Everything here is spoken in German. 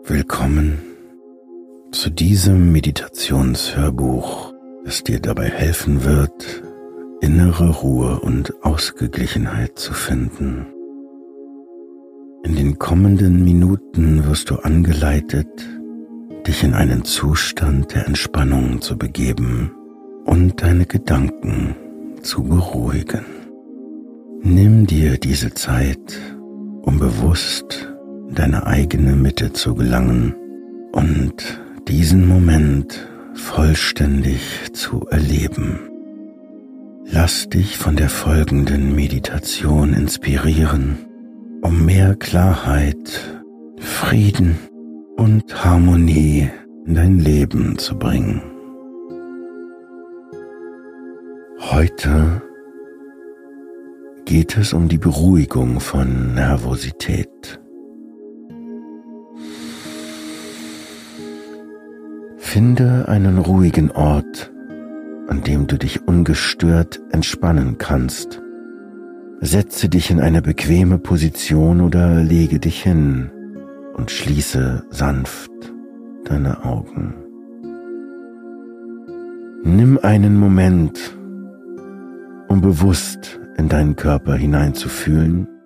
Willkommen zu diesem Meditationshörbuch, das dir dabei helfen wird, innere Ruhe und Ausgeglichenheit zu finden. In den kommenden Minuten wirst du angeleitet, dich in einen Zustand der Entspannung zu begeben und deine Gedanken zu beruhigen. Nimm dir diese Zeit, um bewusst in deine eigene Mitte zu gelangen und diesen Moment vollständig zu erleben. Lass dich von der folgenden Meditation inspirieren, um mehr Klarheit, Frieden und Harmonie in dein Leben zu bringen. Heute geht es um die Beruhigung von Nervosität. Finde einen ruhigen Ort, an dem du dich ungestört entspannen kannst. Setze dich in eine bequeme Position oder lege dich hin und schließe sanft deine Augen. Nimm einen Moment, um bewusst in deinen Körper hineinzufühlen